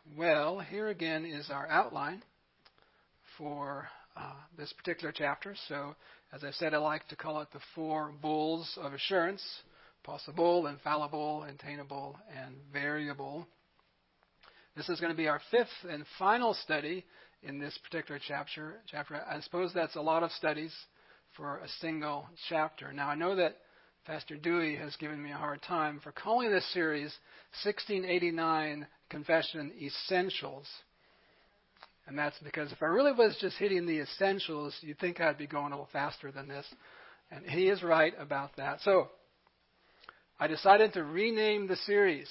Well, here again is our outline for this particular chapter. So, as I said, I like to call it the four bulls of assurance: possible, infallible, attainable, and variable. This is going to be our fifth and final study in this particular chapter. I suppose that's a lot of studies for a single chapter. Now, I know that Pastor Dewey has given me a hard time for calling this series 1689 Confession Essentials. And that's because if I really was just hitting the essentials, you'd think I'd be going a little faster than this. And he is right about that. So, I decided to rename the series.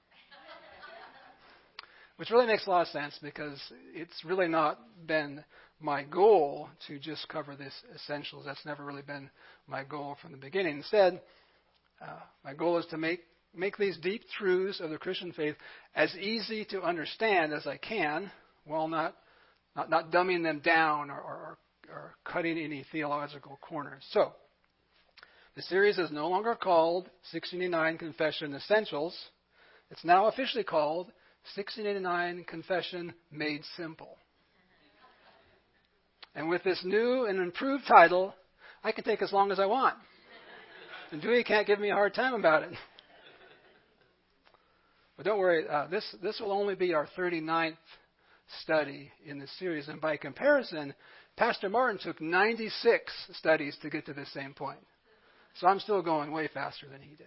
Which really makes a lot of sense because it's really not been my goal to just cover this essentials. That's never really been my goal from the beginning. Instead, my goal is to make these deep truths of the Christian faith as easy to understand as I can, while not dumbing them down or cutting any theological corners. So, the series is no longer called 1689 Confession Essentials. It's now officially called 1689 Confession Made Simple. And with this new and improved title, I can take as long as I want. And Dewey can't give me a hard time about it. But don't worry, this will only be our 39th study in this series. And by comparison, Pastor Martin took 96 studies to get to the same point. So I'm still going way faster than he did.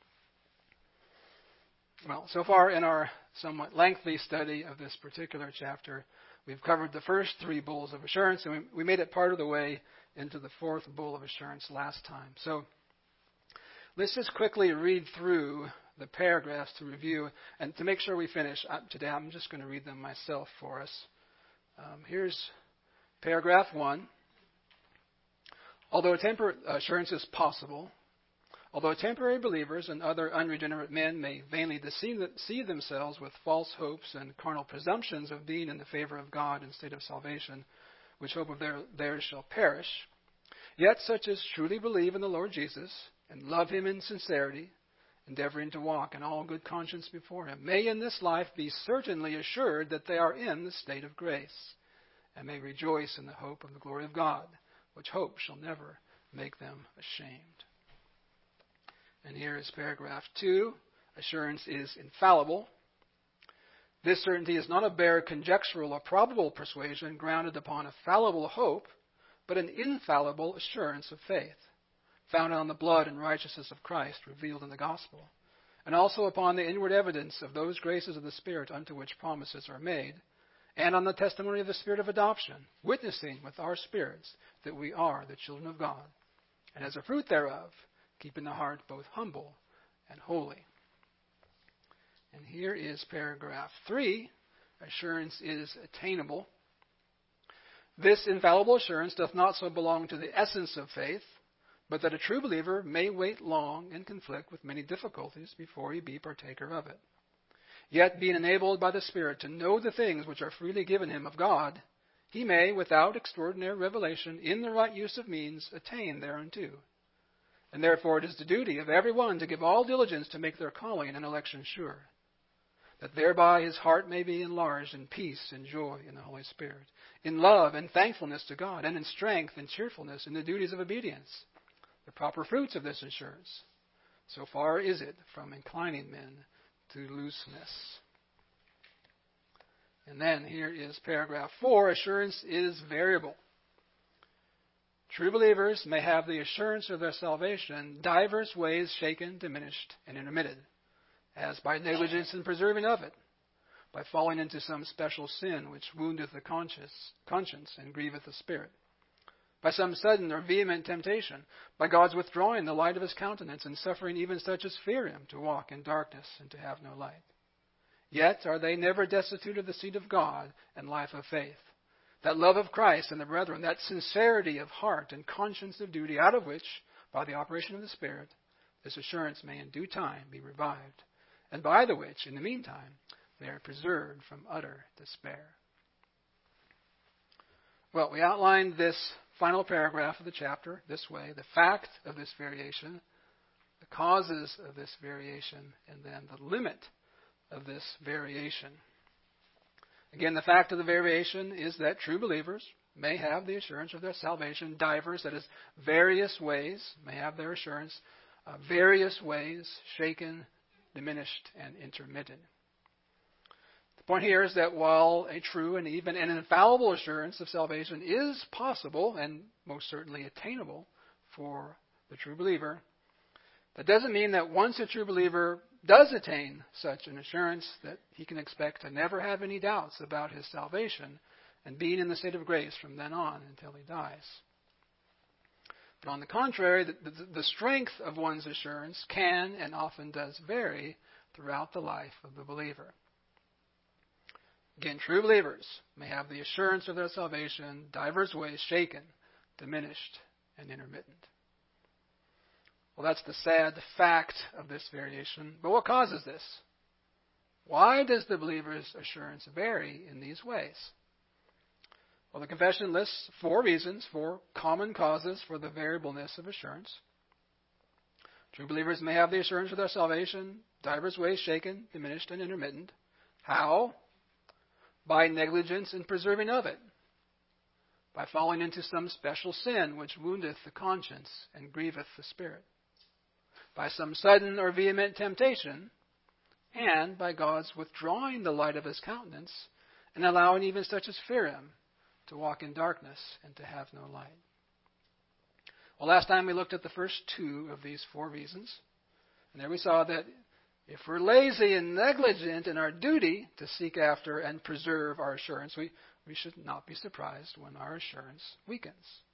Well, so far in our somewhat lengthy study of this particular chapter, we've covered the first three bulls of assurance, and we made it part of the way into the fourth bull of assurance last time. So let's just quickly read through the paragraphs to review, and to make sure we finish today, I'm just going to read them myself for us. Here's paragraph 1. Although temporary assurance is possible, although temporary believers and other unregenerate men may vainly deceive themselves with false hopes and carnal presumptions of being in the favor of God instead of salvation, which hope of theirs shall perish, yet such as truly believe in the Lord Jesus and love him in sincerity, endeavoring to walk in all good conscience before him, may in this life be certainly assured that they are in the state of grace, and may rejoice in the hope of the glory of God, which hope shall never make them ashamed. And here is paragraph 2. Assurance is infallible. This certainty is not a bare conjectural or probable persuasion grounded upon a fallible hope, but an infallible assurance of faith, founded on the blood and righteousness of Christ revealed in the gospel, and also upon the inward evidence of those graces of the Spirit unto which promises are made, and on the testimony of the Spirit of adoption, witnessing with our spirits that we are the children of God, and as a fruit thereof, keeping the heart both humble and holy. And here is paragraph 3. Assurance is attainable. This infallible assurance doth not so belong to the essence of faith, but that a true believer may wait long and conflict with many difficulties before he be partaker of it. Yet, being enabled by the Spirit to know the things which are freely given him of God, he may, without extraordinary revelation, in the right use of means, attain thereunto. And therefore it is the duty of every one to give all diligence to make their calling and election sure, that thereby his heart may be enlarged in peace and joy in the Holy Spirit, in love and thankfulness to God, and in strength and cheerfulness in the duties of obedience, the proper fruits of this assurance. So far is it from inclining men to looseness. And then here is paragraph 4. Assurance is variable. True believers may have the assurance of their salvation divers ways shaken, diminished, and intermitted, as by negligence in preserving of it, by falling into some special sin which woundeth the conscience and grieveth the spirit, by some sudden or vehement temptation, by God's withdrawing the light of his countenance and suffering even such as fear him to walk in darkness and to have no light. Yet are they never destitute of the seed of God and life of faith, that love of Christ and the brethren, that sincerity of heart and conscience of duty, out of which, by the operation of the Spirit, this assurance may in due time be revived, and by the which, in the meantime, they are preserved from utter despair. Well, we outlined this final paragraph of the chapter this way: the fact of this variation, the causes of this variation, and then the limit of this variation. Again, the fact of the variation is that true believers may have the assurance of their salvation. Divers, that is, various ways, may have their assurance, various ways, shaken, diminished, and intermittent. The point here is that while a true and even an infallible assurance of salvation is possible and most certainly attainable for the true believer, that doesn't mean that once a true believer does attain such an assurance that he can expect to never have any doubts about his salvation and being in the state of grace from then on until he dies. But on the contrary, the strength of one's assurance can and often does vary throughout the life of the believer. Again, true believers may have the assurance of their salvation divers ways, shaken, diminished, and intermittent. Well, that's the sad fact of this variation. But what causes this? Why does the believer's assurance vary in these ways? Well, the confession lists 4 reasons, 4 common causes for the variableness of assurance. True believers may have the assurance of their salvation divers ways, shaken, diminished, and intermittent. How? By negligence in preserving of it. By falling into some special sin which woundeth the conscience and grieveth the spirit. By some sudden or vehement temptation, and by God's withdrawing the light of his countenance and allowing even such as fear him to walk in darkness and to have no light. Well, last time we looked at the first 2 of these 4 reasons, and there we saw that if we're lazy and negligent in our duty to seek after and preserve our assurance, we should not be surprised when our assurance weakens.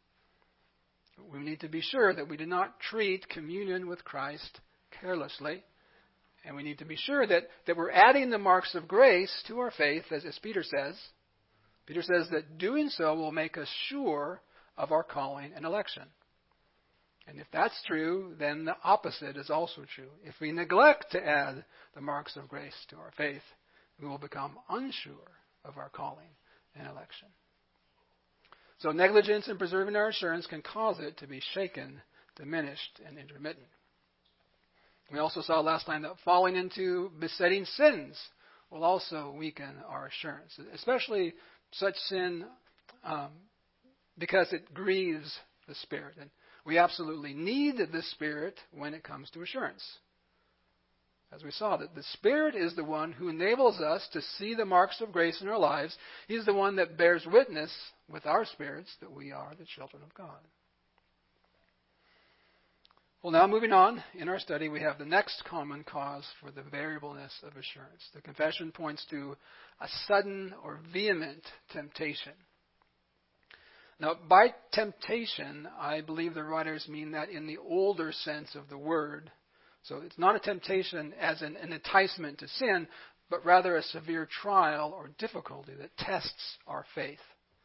We need to be sure that we do not treat communion with Christ carelessly. And we need to be sure that we're adding the marks of grace to our faith, as Peter says. Peter says that doing so will make us sure of our calling and election. And if that's true, then the opposite is also true. If we neglect to add the marks of grace to our faith, we will become unsure of our calling and election. So negligence in preserving our assurance can cause it to be shaken, diminished, and intermittent. We also saw last time that falling into besetting sins will also weaken our assurance, especially such sin because it grieves the Spirit. And we absolutely need the Spirit when it comes to assurance. As we saw, that the Spirit is the one who enables us to see the marks of grace in our lives. He's the one that bears witness with our spirits that we are the children of God. Well, now moving on in our study, we have the next common cause for the variableness of assurance. The confession points to a sudden or vehement temptation. Now, by temptation, I believe the writers mean that in the older sense of the word. So it's not a temptation as an enticement to sin, but rather a severe trial or difficulty that tests our faith.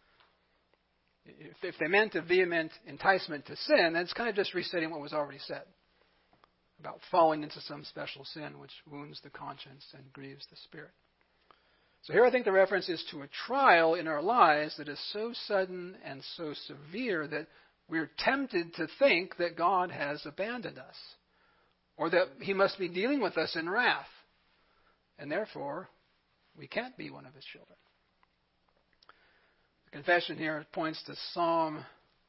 If they meant a vehement enticement to sin, that's kind of just restating what was already said about falling into some special sin which wounds the conscience and grieves the spirit. So here I think the reference is to a trial in our lives that is so sudden and so severe that we're tempted to think that God has abandoned us, or that he must be dealing with us in wrath, and therefore we can't be one of his children. The confession here points to Psalm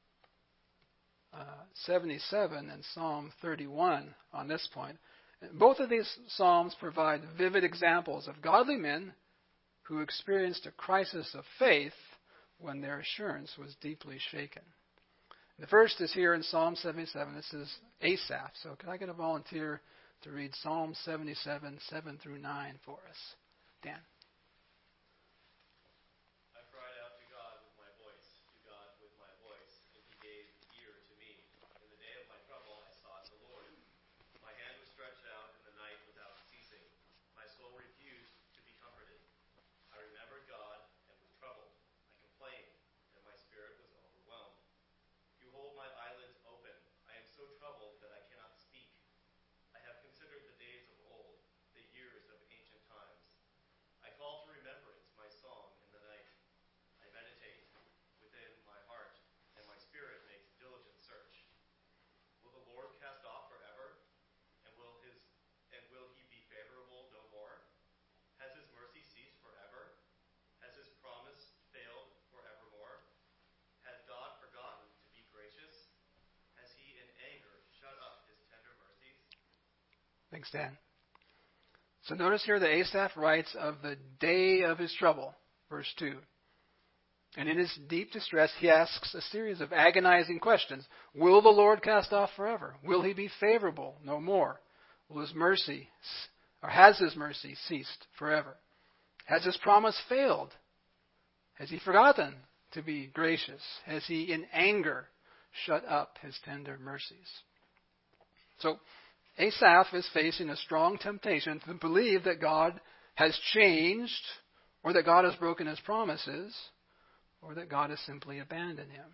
77 and Psalm 31 on this point. Both of these psalms provide vivid examples of godly men who experienced a crisis of faith when their assurance was deeply shaken. The first is here in Psalm 77. This is Asaph. So can I get a volunteer to read Psalm 77, 7 through 9 for us? Dan. I cried out to God with my voice, and he gave ear to me. In the day of my trouble I sought the Lord. My hand was stretched out in the night without ceasing. My soul refused to be comforted. I remembered God and was troubled. I complained, and my spirit was overwhelmed. You hold my eyelids open. I am so troubled that I cannot speak. I have considered the days of old, the years of ancient times. I Thanks, Dan. So notice here that Asaph writes of the day of his trouble, verse 2. And in his deep distress, he asks a series of agonizing questions. Will the Lord cast off forever? Will he be favorable no more? Will his mercy, or has his mercy ceased forever? Has his promise failed? Has he forgotten to be gracious? Has he in anger shut up his tender mercies? So Asaph is facing a strong temptation to believe that God has changed, or that God has broken his promises, or that God has simply abandoned him.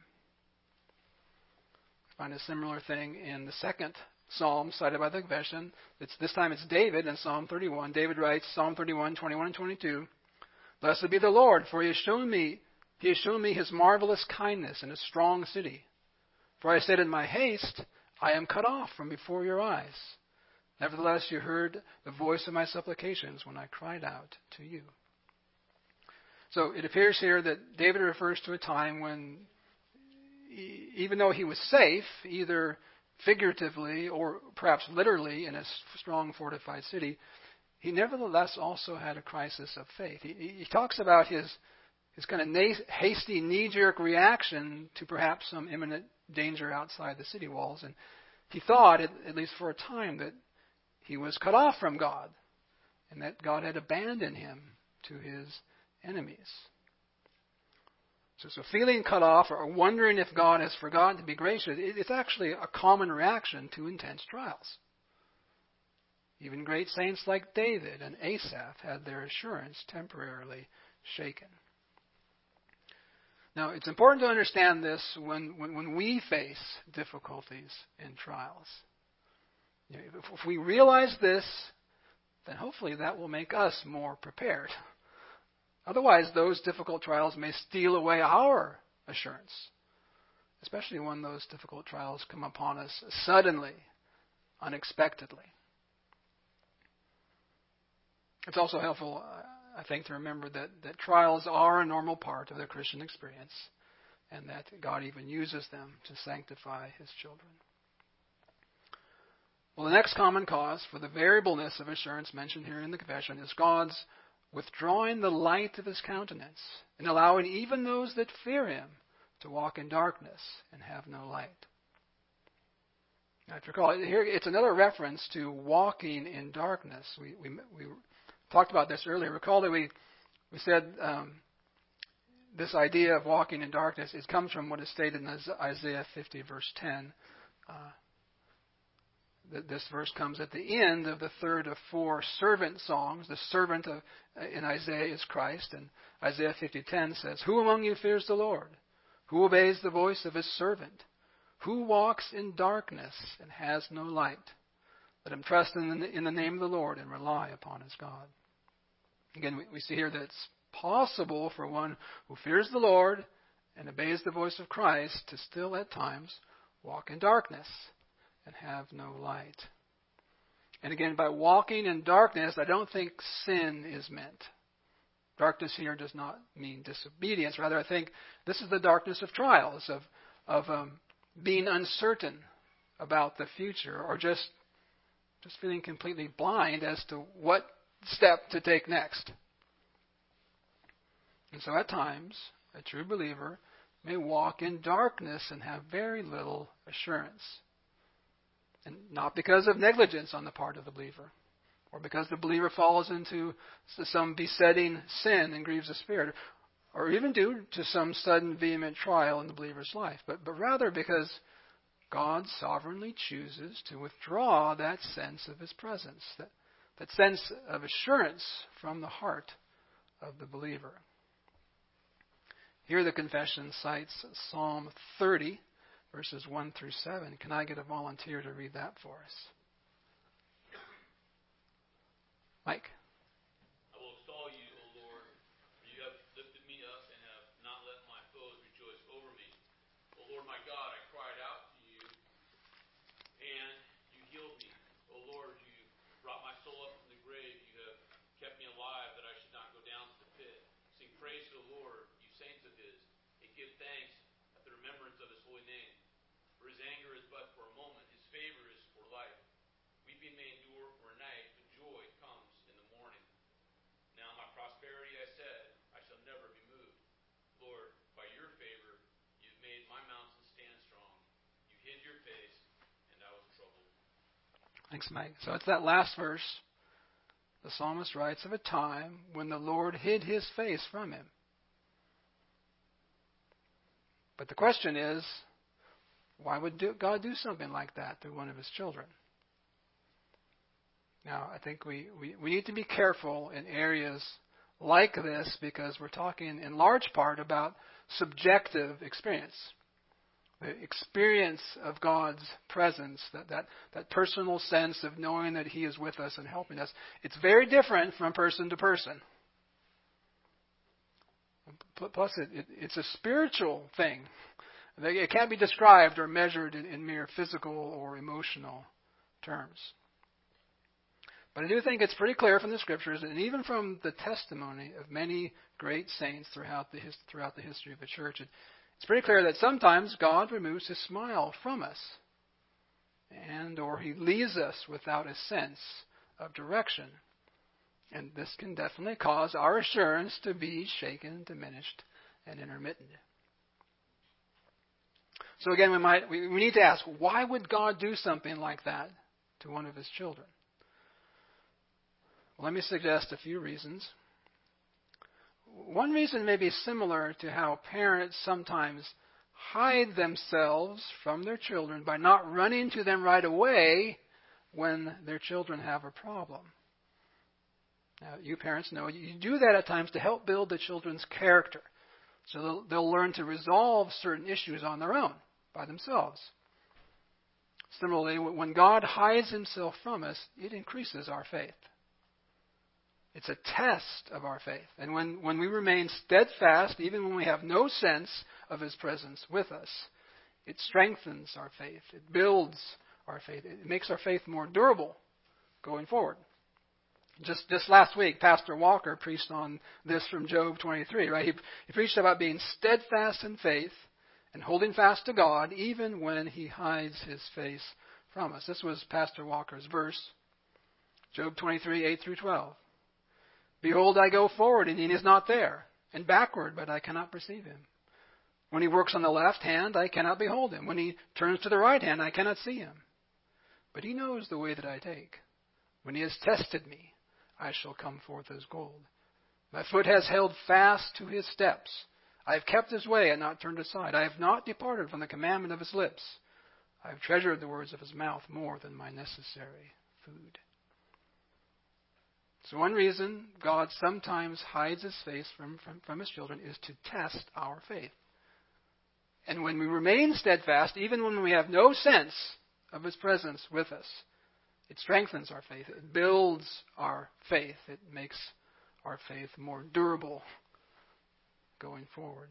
We find a similar thing in the second psalm cited by the confession. This time it's David in Psalm 31. David writes, Psalm 31, 21 and 22, Blessed be the Lord, for he has shown me his marvelous kindness in a strong city. For I said in my haste, I am cut off from before your eyes. Nevertheless, you heard the voice of my supplications when I cried out to you. So it appears here that David refers to a time when, even though he was safe, either figuratively or perhaps literally in a strong fortified city, he nevertheless also had a crisis of faith. He talks about his kind of hasty, knee-jerk reaction to perhaps some imminent danger outside the city walls. And he thought, at least for a time, that he was cut off from God and that God had abandoned him to his enemies. So feeling cut off or wondering if God has forgotten to be gracious, it's actually a common reaction to intense trials. Even great saints like David and Asaph had their assurance temporarily shaken. Now, it's important to understand this when we face difficulties and trials. If we realize this, then hopefully that will make us more prepared. Otherwise, those difficult trials may steal away our assurance, especially when those difficult trials come upon us suddenly, unexpectedly. It's also helpful, I think, to remember that trials are a normal part of the Christian experience and that God even uses them to sanctify his children. Well, the next common cause for the variableness of assurance mentioned here in the confession is God's withdrawing the light of his countenance and allowing even those that fear him to walk in darkness and have no light. Now, if you recall, here it's another reference to walking in darkness. We talked about this earlier. Recall that we said this idea of walking in darkness, it comes from what is stated in Isaiah 50, verse 10. This verse comes at the end of the third of four servant songs. The servant in Isaiah is Christ. And Isaiah 50:10 says, Who among you fears the Lord? Who obeys the voice of his servant? Who walks in darkness and has no light? Let him trust in the name of the Lord and rely upon his God. Again, we see here that it's possible for one who fears the Lord and obeys the voice of Christ to still at times walk in darkness and have no light. And again, by walking in darkness, I don't think sin is meant. Darkness here does not mean disobedience. Rather, I think this is the darkness of trials, of being uncertain about the future, or just feeling completely blind as to what step to take next. And so at times, a true believer may walk in darkness and have very little assurance. And not because of negligence on the part of the believer, or because the believer falls into some besetting sin and grieves the Spirit, or even due to some sudden vehement trial in the believer's life, but rather because God sovereignly chooses to withdraw that sense of his presence, that sense of assurance from the heart of the believer. Here the confession cites Psalm 30, verses 1 through 7. Can I get a volunteer to read that for us? Mike. I will extol you, O Lord, for you have lifted me up and have not let my foes rejoice over me. O Lord my God, I cried out to you, and you healed me. O Lord, you brought my soul up from the grave. You have kept me alive that I should not go down to the pit. Sing praise to the Lord, you saints of his, and give thanks at the remembrance of his holy name. For his anger is but for a moment, his favor is for life. Weeping may endure for a night, Thanks, Mike. So it's that last verse. The psalmist writes of a time when the Lord hid his face from him. But the question is, why would God do something like that to one of his children? Now, I think we need to be careful in areas like this because we're talking in large part about subjective experience. The experience of God's presence, that personal sense of knowing that He is with us and helping us, it's very different from person to person. Plus, it's a spiritual thing. It can't be described or measured in mere physical or emotional terms. But I do think it's pretty clear from the Scriptures, and even from the testimony of many great saints throughout the history of the church, it's pretty clear that sometimes God removes His smile from us, or He leaves us without a sense of direction. And this can definitely cause our assurance to be shaken, diminished, and intermittent. So again, we need to ask, why would God do something like that to one of His children? Well, let me suggest a few reasons. One reason may be similar to how parents sometimes hide themselves from their children by not running to them right away when their children have a problem. Now, you parents know you do that at times to help build the children's character. So they'll learn to resolve certain issues on their own, by themselves. Similarly, when God hides Himself from us, it increases our faith. It's a test of our faith. And when we remain steadfast, even when we have no sense of His presence with us, it strengthens our faith. It builds our faith. It makes our faith more durable going forward. Just last week, Pastor Walker preached on this from Job 23, right? He preached about being steadfast in faith and holding fast to God even when He hides His face from us. This was Pastor Walker's verse, Job 23, 8 through 12. Behold, I go forward, and He is not there, and backward, but I cannot perceive Him. When He works on the left hand, I cannot behold Him. When He turns to the right hand, I cannot see Him. But He knows the way that I take. When He has tested me, I shall come forth as gold. My foot has held fast to His steps. I have kept His way and not turned aside. I have not departed from the commandment of His lips. I have treasured the words of His mouth more than my necessary food. So one reason God sometimes hides His face from His children is to test our faith. And when we remain steadfast, even when we have no sense of His presence with us, it strengthens our faith. It builds our faith. It makes our faith more durable going forward.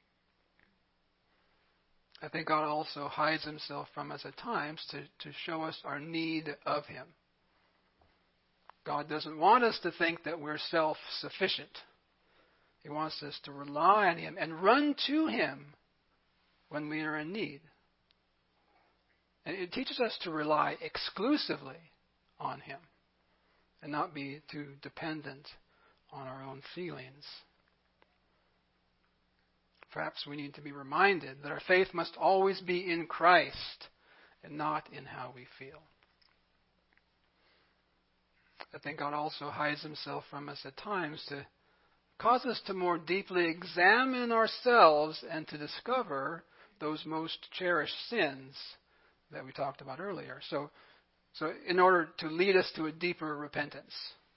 I think God also hides Himself from us at times to show us our need of Him. God doesn't want us to think that we're self-sufficient. He wants us to rely on Him and run to Him when we are in need. And it teaches us to rely exclusively on Him and not be too dependent on our own feelings. Perhaps we need to be reminded that our faith must always be in Christ and not in how we feel. I think God also hides Himself from us at times to cause us to more deeply examine ourselves and to discover those most cherished sins that we talked about earlier. So in order to lead us to a deeper repentance.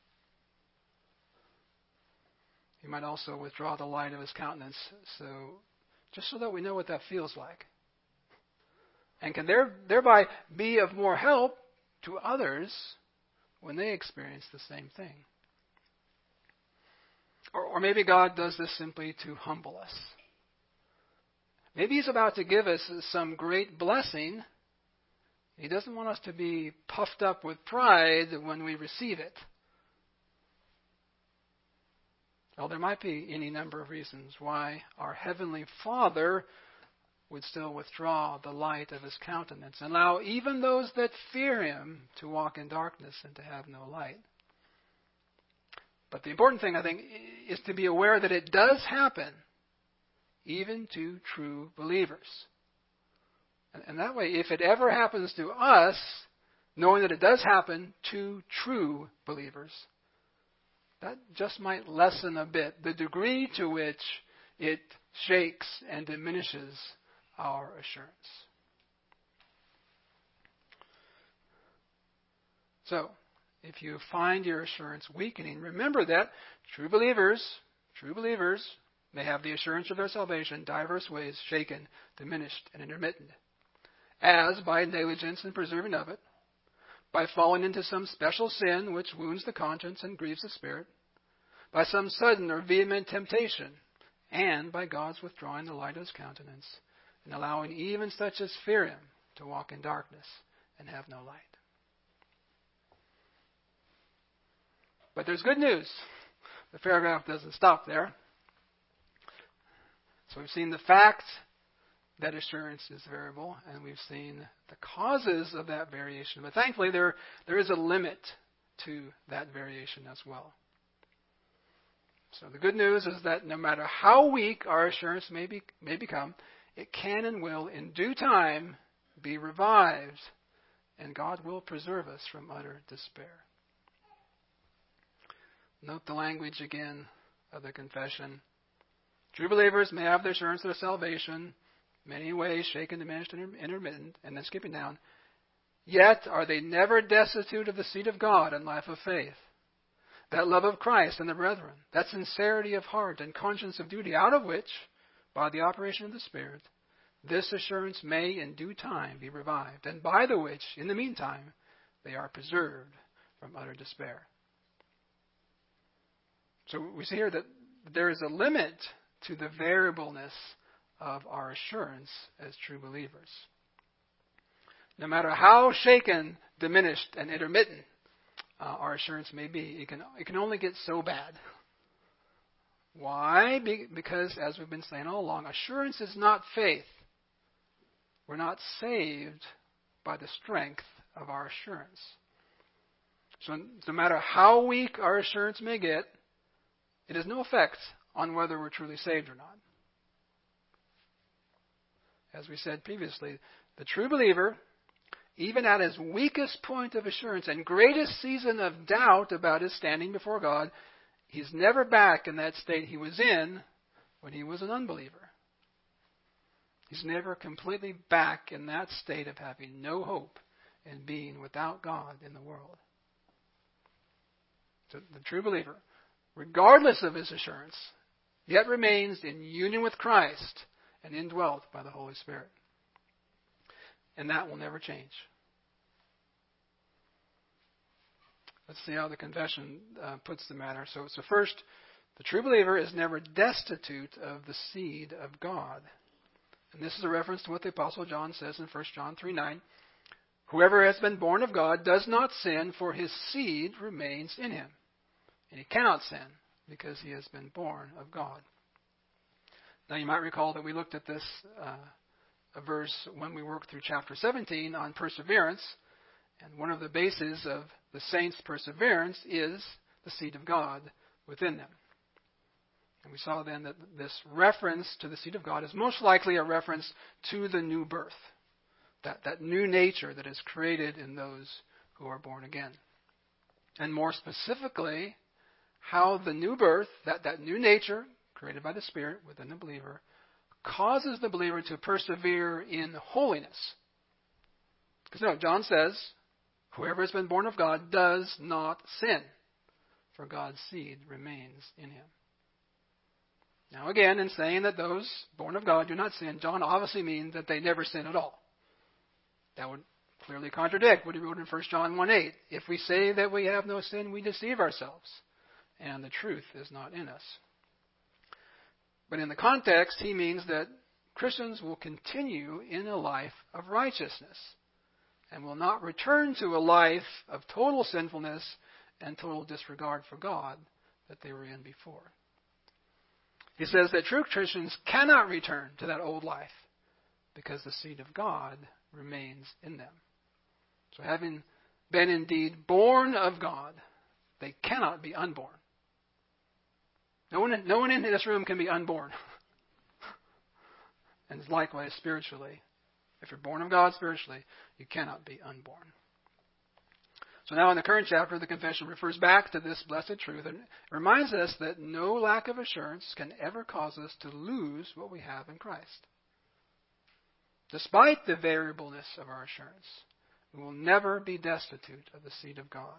He might also withdraw the light of His countenance just so that we know what that feels like. And can thereby be of more help to others when they experience the same thing. Or maybe God does this simply to humble us. Maybe He's about to give us some great blessing. He doesn't want us to be puffed up with pride when we receive it. Well, there might be any number of reasons why our Heavenly Father would still withdraw the light of His countenance and allow even those that fear Him to walk in darkness and to have no light. But the important thing, I think, is to be aware that it does happen even to true believers. And that way, if it ever happens to us, knowing that it does happen to true believers, that just might lessen a bit the degree to which it shakes and diminishes our assurance. So, if you find your assurance weakening, remember that true believers may have the assurance of their salvation diverse ways, shaken, diminished, and intermittent, as by negligence in preserving of it, by falling into some special sin which wounds the conscience and grieves the spirit, by some sudden or vehement temptation, and by God's withdrawing the light of his countenance, and allowing even such as fear him to walk in darkness and have no light. But there's good news. The paragraph doesn't stop there. So we've seen the fact that assurance is variable, and we've seen the causes of that variation. But thankfully, there is a limit to that variation as well. So the good news is that no matter how weak our assurance may become, it can and will, in due time, be revived, and God will preserve us from utter despair. Note the language again of the confession. True believers may have the assurance of their salvation, many ways shaken, diminished, and intermittent, and then skipping down. Yet are they never destitute of the seed of God and life of faith, that love of Christ and the brethren, that sincerity of heart and conscience of duty, out of which, by the operation of the Spirit, this assurance may in due time be revived, and by the which, in the meantime, they are preserved from utter despair. So we see here that there is a limit to the variableness of our assurance as true believers. No matter how shaken, diminished, and intermittent our assurance may be, it can only get so bad. Why? Because, as we've been saying all along, assurance is not faith. We're not saved by the strength of our assurance. So no matter how weak our assurance may get, it has no effect on whether we're truly saved or not. As we said previously, the true believer, even at his weakest point of assurance and greatest season of doubt about his standing before God, he's never back in that state he was in when he was an unbeliever. He's never completely back in that state of having no hope and being without God in the world. So the true believer, regardless of his assurance, yet remains in union with Christ and indwelt by the Holy Spirit. And that will never change. Let's see how the confession puts the matter. So first, the true believer is never destitute of the seed of God. And this is a reference to what the Apostle John says in 1 John 3:9. Whoever has been born of God does not sin, for his seed remains in him. And he cannot sin because he has been born of God. Now you might recall that we looked at this a verse when we worked through chapter 17 on perseverance. And one of the bases of the saints' perseverance is the seed of God within them. And we saw then that this reference to the seed of God is most likely a reference to the new birth, that new nature that is created in those who are born again. And more specifically, how the new birth, that new nature created by the Spirit within the believer, causes the believer to persevere in holiness. Because no, John says, whoever has been born of God does not sin, for God's seed remains in him. Now again, in saying that those born of God do not sin, John obviously means that they never sin at all. That would clearly contradict what he wrote in 1 John 1:8. If we say that we have no sin, we deceive ourselves, and the truth is not in us. But in the context, he means that Christians will continue in a life of righteousness and will not return to a life of total sinfulness and total disregard for God that they were in before. He says that true Christians cannot return to that old life because the seed of God remains in them. So having been indeed born of God, they cannot be unborn. No one in this room can be unborn. And likewise spiritually. If you're born of God spiritually, you cannot be unborn. So now in the current chapter, the confession refers back to this blessed truth and reminds us that no lack of assurance can ever cause us to lose what we have in Christ. Despite the variableness of our assurance, we will never be destitute of the seed of God.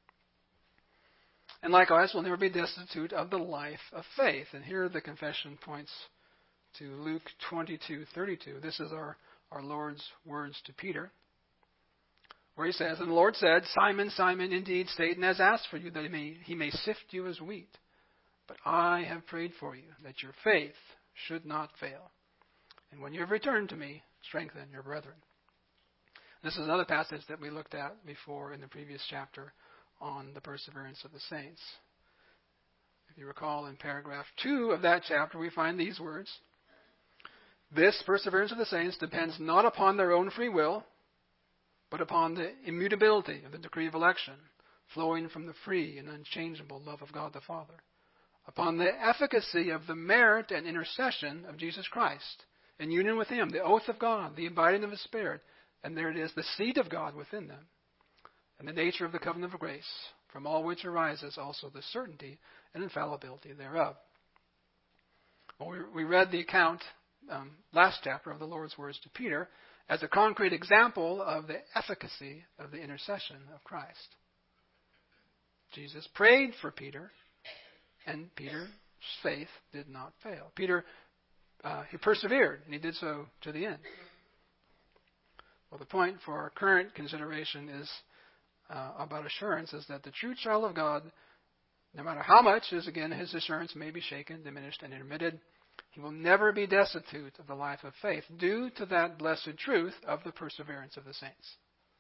And likewise, we'll never be destitute of the life of faith. And here the confession points to Luke 22:32. This is our Lord's words to Peter, where he says, "And the Lord said, Simon, Simon, indeed Satan has asked for you that he may sift you as wheat. But I have prayed for you, that your faith should not fail. And when you have returned to me, strengthen your brethren." This is another passage that we looked at before in the previous chapter on the perseverance of the saints. If you recall, in paragraph 2 of that chapter, we find these words: "This perseverance of the saints depends not upon their own free will, but upon the immutability of the decree of election, flowing from the free and unchangeable love of God the Father, upon the efficacy of the merit and intercession of Jesus Christ, in union with Him, the oath of God, the abiding of His Spirit," and there it is, "the seed of God within them, and the nature of the covenant of grace, from all which arises also the certainty and infallibility thereof." Well, we read the account last chapter of the Lord's words to Peter as a concrete example of the efficacy of the intercession of Christ. Jesus prayed for Peter, and Peter's faith did not fail. Peter, he persevered, and he did so to the end. Well, the point for our current consideration is about assurance is that the true child of God, no matter how much his assurance may be shaken, diminished, and intermitted, he will never be destitute of the life of faith due to that blessed truth of the perseverance of the saints.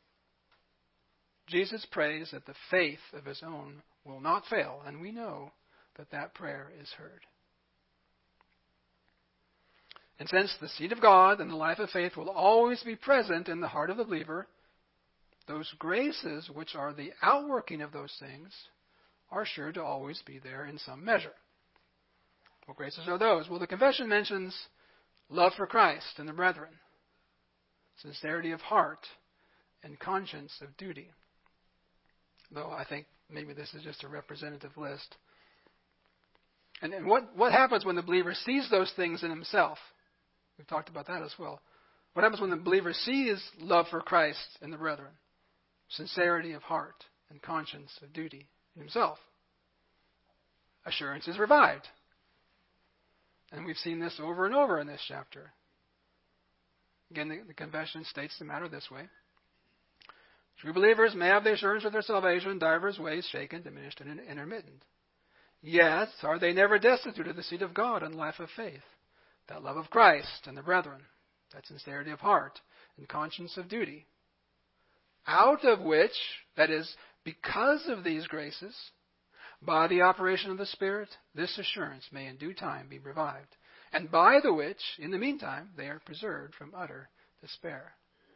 Jesus prays that the faith of his own will not fail, and we know that that prayer is heard. And since the seed of God and the life of faith will always be present in the heart of the believer, those graces which are the outworking of those things are sure to always be there in some measure. What graces are those? Well, the confession mentions love for Christ and the brethren, sincerity of heart, and conscience of duty. Though I think maybe this is just a representative list. And what happens when the believer sees those things in himself? We've talked about that as well. What happens when the believer sees love for Christ and the brethren, sincerity of heart, and conscience of duty in himself? Assurance is revived. And we've seen this over and over in this chapter. Again, the confession states the matter this way: "True believers may have the assurance of their salvation in divers ways, shaken, diminished, and intermittent. Yet are they never destitute of the seed of God and life of faith, that love of Christ and the brethren, that sincerity of heart and conscience of duty, out of which," that is, because of these graces, "by the operation of the Spirit, this assurance may in due time be revived, and by the which, in the meantime, they are preserved from utter despair."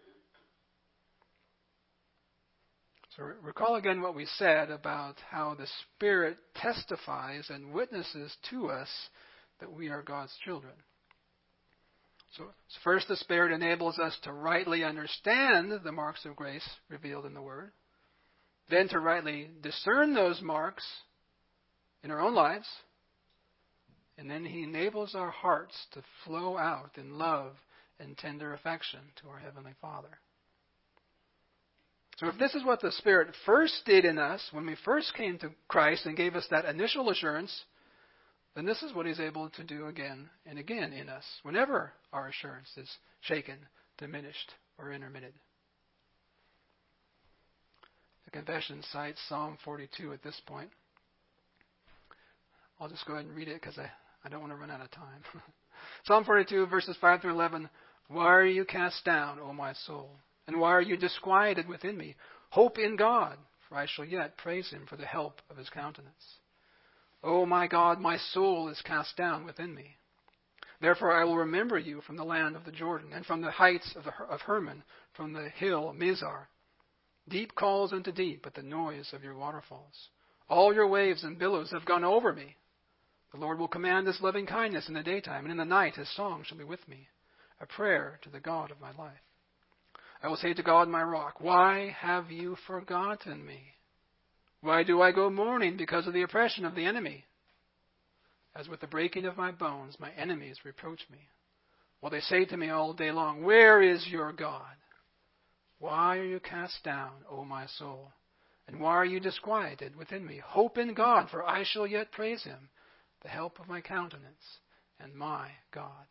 So recall again what we said about how the Spirit testifies and witnesses to us that we are God's children. So first, the Spirit enables us to rightly understand the marks of grace revealed in the Word, then to rightly discern those marks in our own lives, and then He enables our hearts to flow out in love and tender affection to our Heavenly Father. So if this is what the Spirit first did in us when we first came to Christ and gave us that initial assurance, then this is what He's able to do again and again in us whenever our assurance is shaken, diminished, or intermitted. The confession cites Psalm 42 at this point. I'll just go ahead and read it because I don't want to run out of time. Psalm 42, verses 5 through 11. "Why are you cast down, O my soul? And why are you disquieted within me? Hope in God, for I shall yet praise Him for the help of His countenance. O my God, my soul is cast down within me. Therefore I will remember you from the land of the Jordan, and from the heights of Hermon, from the hill Mizar. Deep calls unto deep at the noise of your waterfalls. All your waves and billows have gone over me. The Lord will command His loving kindness in the daytime, and in the night His song shall be with me, a prayer to the God of my life. I will say to God, my rock, why have you forgotten me? Why do I go mourning because of the oppression of the enemy? As with the breaking of my bones, my enemies reproach me. While they say to me all day long, where is your God? Why are you cast down, O my soul? And why are you disquieted within me? Hope in God, for I shall yet praise him, the help of my countenance and my God.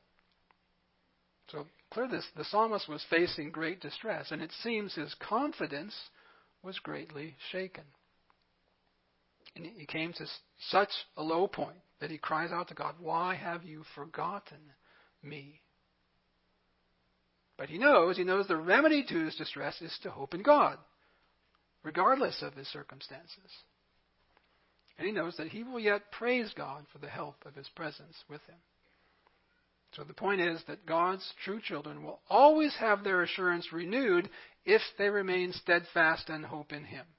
So clearly the psalmist was facing great distress, and it seems his confidence was greatly shaken. And he came to such a low point that he cries out to God, why have you forgotten me? But he knows the remedy to his distress is to hope in God, regardless of his circumstances. And he knows that he will yet praise God for the help of his presence with him. So the point is that God's true children will always have their assurance renewed if they remain steadfast and hope in him.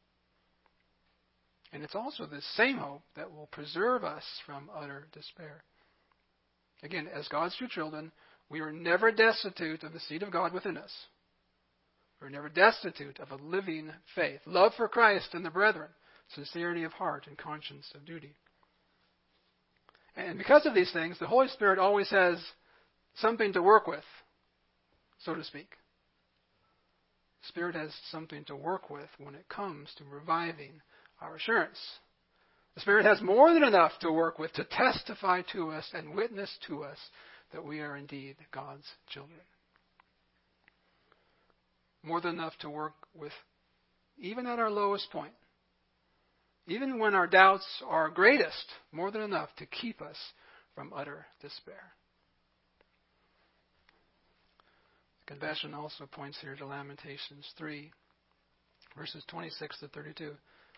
And it's also this same hope that will preserve us from utter despair. Again, as God's true children, we are never destitute of the seed of God within us. We're never destitute of a living faith, love for Christ and the brethren, sincerity of heart and conscience of duty. And because of these things, the Holy Spirit always has something to work with, so to speak. The Spirit has something to work with when it comes to reviving our assurance. The Spirit has more than enough to work with to testify to us and witness to us that we are indeed God's children. More than enough to work with even at our lowest point. Even when our doubts are greatest, more than enough to keep us from utter despair. The confession also points here to Lamentations 3, verses 26 to 32.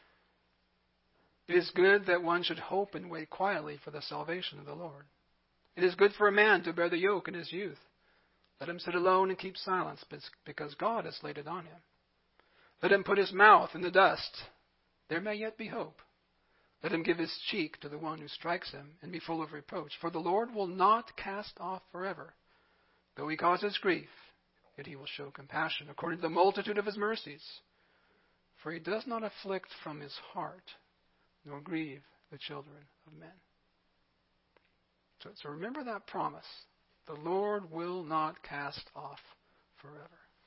It is good that one should hope and wait quietly for the salvation of the Lord. It is good for a man to bear the yoke in his youth. Let him sit alone and keep silence, because God has laid it on him. Let him put his mouth in the dust. There may yet be hope. Let him give his cheek to the one who strikes him, and be full of reproach. For the Lord will not cast off forever. Though he causes grief, yet he will show compassion, according to the multitude of his mercies. For he does not afflict from his heart, nor grieve the children of men. So remember that promise. The Lord will not cast off forever.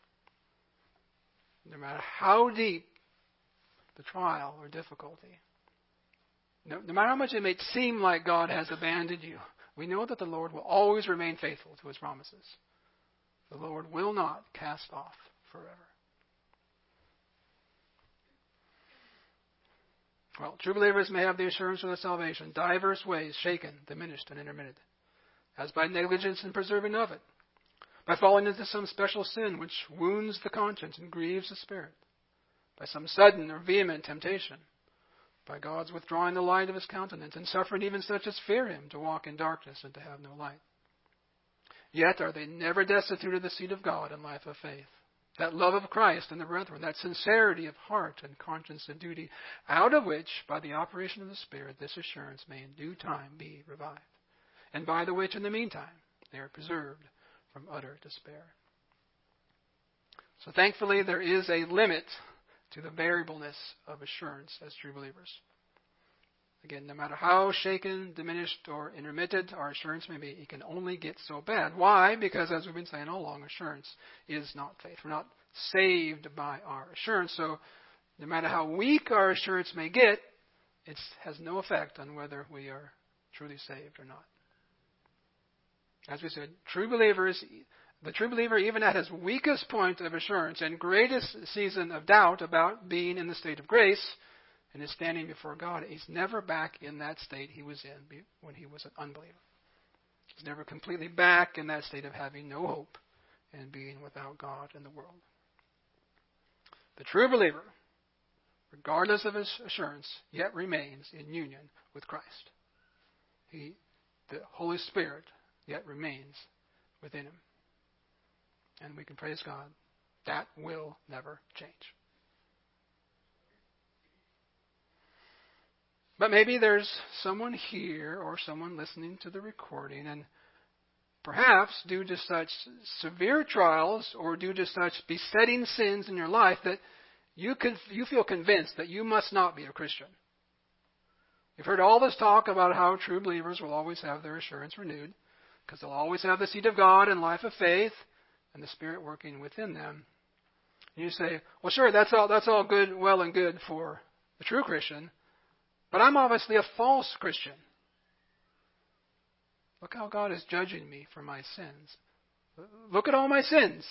No matter how deep the trial or difficulty, no matter how much it may seem like God has abandoned you, we know that the Lord will always remain faithful to his promises. The Lord will not cast off forever. Well, true believers may have the assurance of their salvation, diverse ways, shaken, diminished, and intermitted, as by negligence in preserving of it, by falling into some special sin which wounds the conscience and grieves the spirit, by some sudden or vehement temptation, by God's withdrawing the light of his countenance, and suffering even such as fear him to walk in darkness and to have no light. Yet are they never destitute of the seed of God and life of faith, that love of Christ and the brethren, that sincerity of heart and conscience and duty, out of which, by the operation of the Spirit, this assurance may in due time be revived, and by the which, in the meantime, they are preserved from utter despair. So thankfully, there is a limit to the variableness of assurance as true believers. Again, no matter how shaken, diminished, or intermittent our assurance may be, it can only get so bad. Why? Because, as we've been saying all along, assurance is not faith. We're not saved by our assurance. So, no matter how weak our assurance may get, it has no effect on whether we are truly saved or not. As we said, the true believer, even at his weakest point of assurance and greatest season of doubt about being in the state of grace, and is standing before God, he's never back in that state he was in when he was an unbeliever. He's never completely back in that state of having no hope and being without God in the world. The true believer, regardless of his assurance, yet remains in union with Christ. The Holy Spirit yet remains within him. And we can praise God. That will never change. But maybe there's someone here or someone listening to the recording, and perhaps due to such severe trials or due to such besetting sins in your life that you feel convinced that you must not be a Christian. You've heard all this talk about how true believers will always have their assurance renewed because they'll always have the seed of God and life of faith and the Spirit working within them. And you say, well, sure, that's all good, well and good for the true Christian, but I'm obviously a false Christian. Look how God is judging me for my sins. Look at all my sins.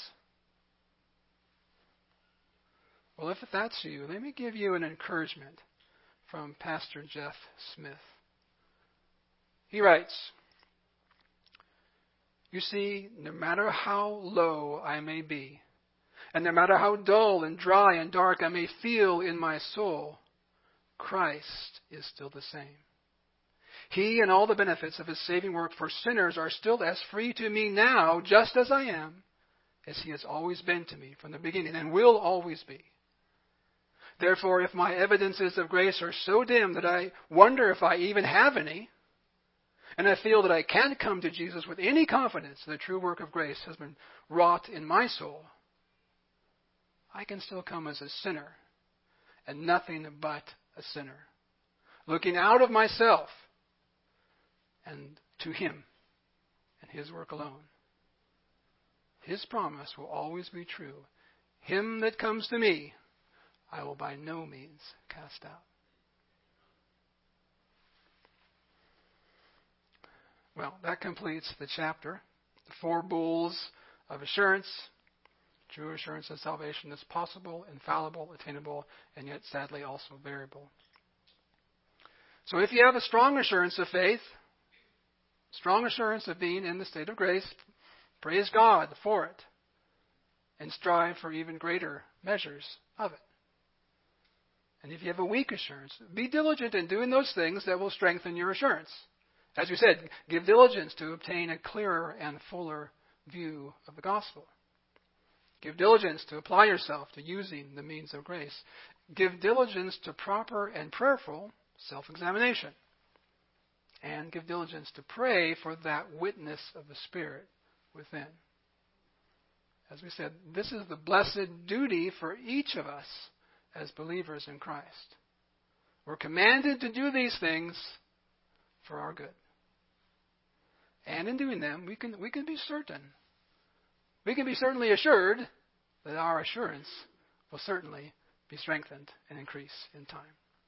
Well, if that's you, let me give you an encouragement from Pastor Jeff Smith. He writes, you see, no matter how low I may be, and no matter how dull and dry and dark I may feel in my soul, Christ is still the same. He and all the benefits of His saving work for sinners are still as free to me now, just as I am, as He has always been to me from the beginning and will always be. Therefore, if my evidences of grace are so dim that I wonder if I even have any, and I feel that I can't come to Jesus with any confidence that the true work of grace has been wrought in my soul, I can still come as a sinner and nothing but a sinner, looking out of myself and to Him and His work alone. His promise will always be true. Him that comes to me, I will by no means cast out. Well, that completes the chapter. The 4 bulls of assurance. True assurance of salvation is possible, infallible, attainable, and yet sadly also variable. So if you have a strong assurance of faith, strong assurance of being in the state of grace, praise God for it, and strive for even greater measures of it. And if you have a weak assurance, be diligent in doing those things that will strengthen your assurance. As we said, give diligence to obtain a clearer and fuller view of the gospel. Give diligence to apply yourself to using the means of grace. Give diligence to proper and prayerful self-examination. And give diligence to pray for that witness of the Spirit within. As we said, this is the blessed duty for each of us as believers in Christ. We're commanded to do these things for our good. And in doing them, we can be certain. We can be certainly assured that our assurance will certainly be strengthened and increase in time.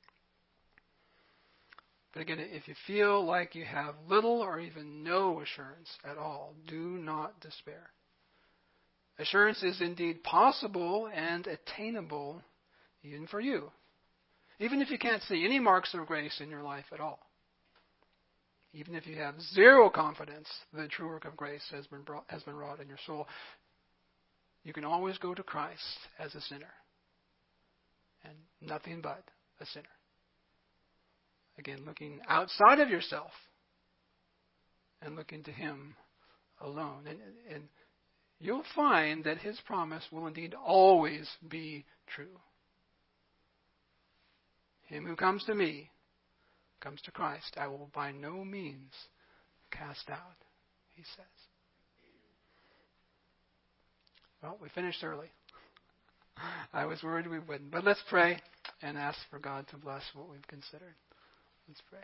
But again, if you feel like you have little or even no assurance at all, do not despair. Assurance is indeed possible and attainable even for you, even if you can't see any marks of grace in your life at all. Even if you have zero confidence that the true work of grace has been wrought in your soul, you can always go to Christ as a sinner, and nothing but a sinner. Again, looking outside of yourself and looking to Him alone. And you'll find that His promise will indeed always be true. Him who comes to me, comes to Christ, I will by no means cast out, He says. Well, we finished early. I was worried we wouldn't. But let's pray and ask for God to bless what we've considered. Let's pray.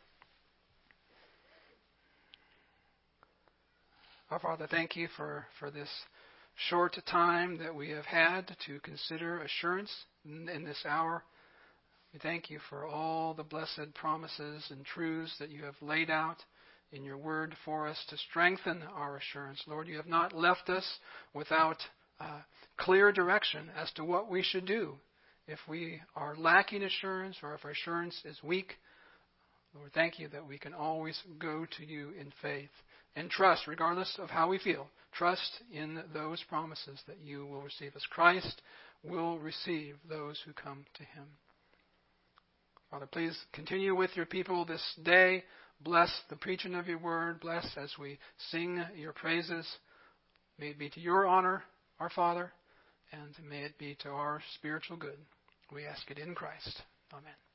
Our Father, thank you for this short time that we have had to consider assurance in this hour. We thank you for all the blessed promises and truths that you have laid out in your word for us to strengthen our assurance. Lord, you have not left us without clear direction as to what we should do if we are lacking assurance or if our assurance is weak. Lord, thank you that we can always go to you in faith and trust, regardless of how we feel. Trust in those promises that you will receive us. Christ will receive those who come to Him. Father, please continue with your people this day. Bless the preaching of your word. Bless as we sing your praises. May it be to your honor, our Father, and may it be to our spiritual good. We ask it in Christ. Amen.